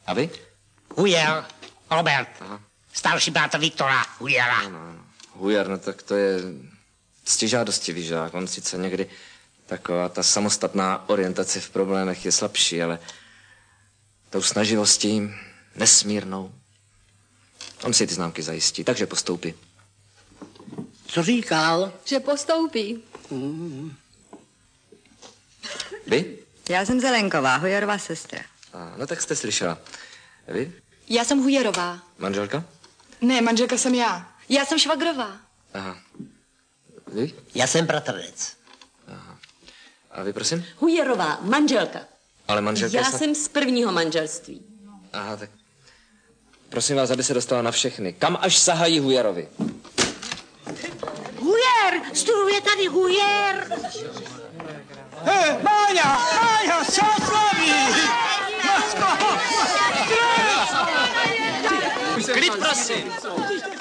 A vy? Hujer, Robert. Aha. Starší bratr Viktora Hujera. Ano. Hujer, no tak to je ctižádostivý žák. On sice někdy taková ta samostatná orientace v problémech je slabší, ale tou snaživostí nesmírnou. On si ty známky zajistí, takže postoupí. Co říkal? Že postoupí. Vy? Já jsem Zelenková, Hujerová sestra. No tak jste slyšela. Vy? Já jsem Hujerová. Manželka? Ne, manželka jsem já. Já jsem švagrová. Aha. Vy? Já jsem bratranec. Aha. A vy, prosím? Hujerová, manželka. Ale manželka Já jsem z prvního manželství. Aha, tak prosím vás, aby se dostala na všechny. Kam až sahají Hujerovi? Hujer! Studuje tady Hujer! Máňa, Čáslaví! Klid, prosím!